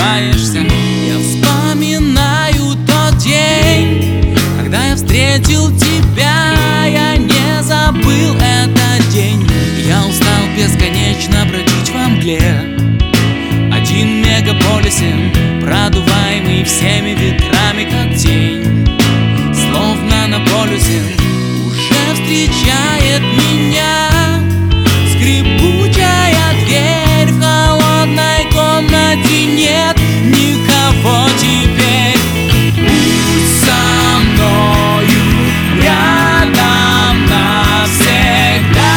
улыбаешься. Я вспоминаю тот день, когда я встретил тебя. Я не забыл этот день. Я устал бесконечно бродить во мгле. Один в мегаполисе, продуваемый всеми ветрами, как тень. Словно на полюсе уже встречает меня скрипучая дверь. В холодной комнате нет никого теперь. Будь со мною рядом навсегда.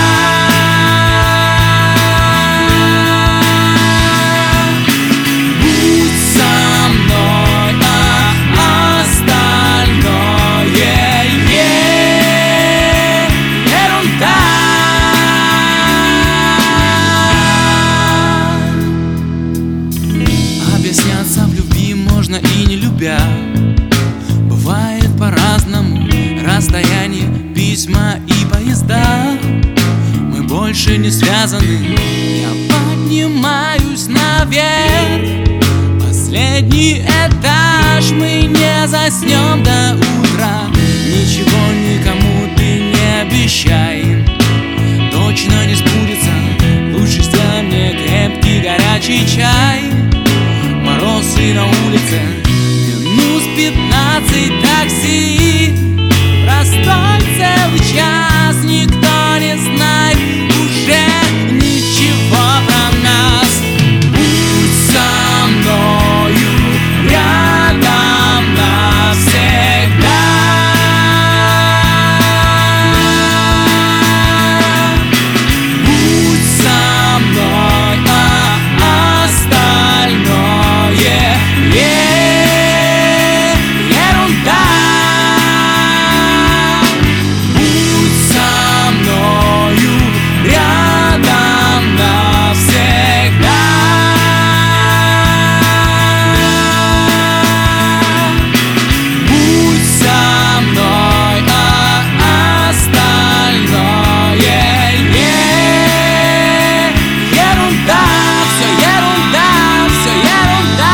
Будь со мной, а остальное ерунда. Объясняться в любви можно и не любя. Бывает по-разному расстояние, письма и поезда. Мы больше не связаны. Я поднимаюсь наверх, последний этаж. Мы не заснем до утра. Ничего никому ты не обещай, точно не сбудется. Лучше сделай мне крепкий горячий чай. Морозы на улице, минус 15 такси. Простой целый час, никто не знает уже ничего про нас. Будь со мною рядом навсегда. Будь со мной, а остальное ерунда. Будь со мною рядом навсегда. Будь со мной, а остальное ерунда. Все ерунда, все ерунда.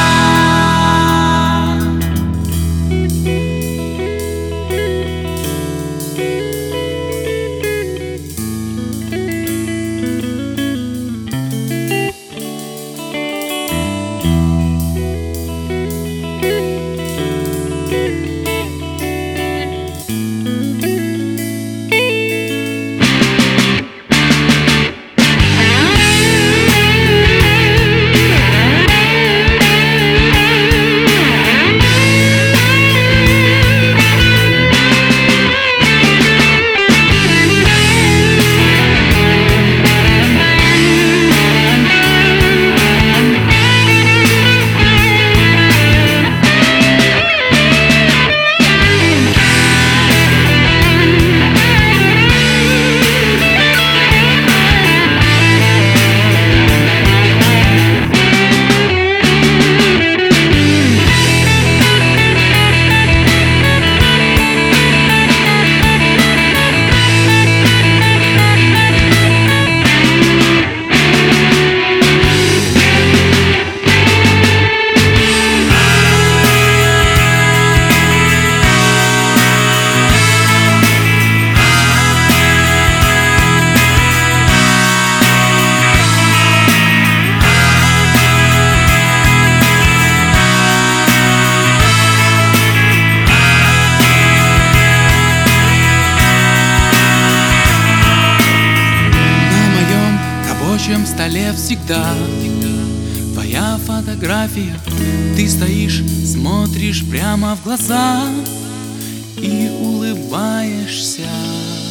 На столе всегда твоя фотография. Ты стоишь, смотришь прямо в глаза и улыбаешься.